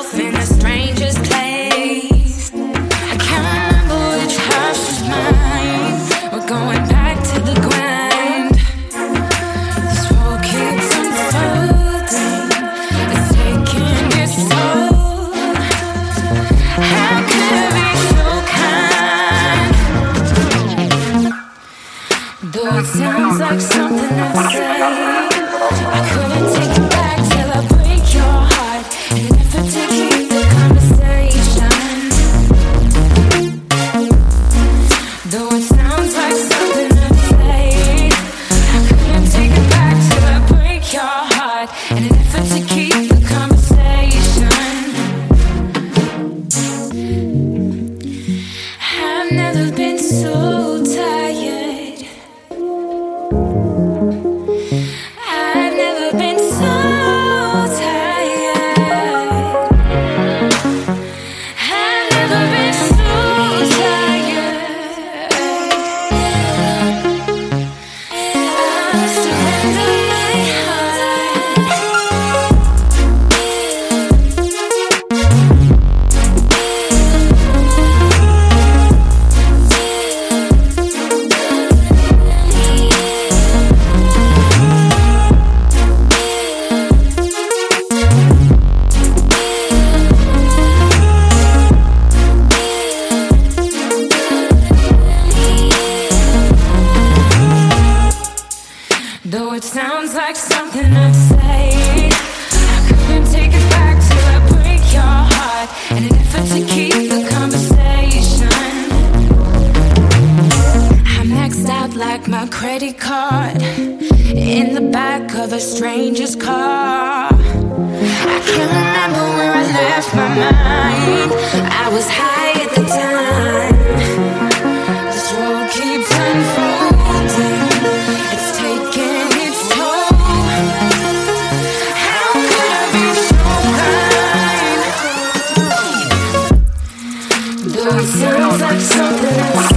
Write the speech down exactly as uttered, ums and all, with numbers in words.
myself in a stranger's place. I can't remember which house was mine. We're going back to the grind. This road keeps unfolding. It's taking its toll. How could I be so kind? Though it sounds like something I'd say, I couldn't take it back till I break your heart in an effort to keep the conversation. Though it sounds like something I'd say, I couldn't take it back till I break your heart in an effort to keep the conversation. I've never been so tired. I've never been so tired. I've never been so tired. I'll surrender my Though it sounds like something I'd say, I couldn't take it back till I break your heart in an effort to keep the conversation. I'm maxed out like my credit card in the back of a stranger's car. I can't remember where I left my mind. I was high at the time. This road keeps unfolding. It's taking its toll. How could I be so kind? Though it sounds like something else.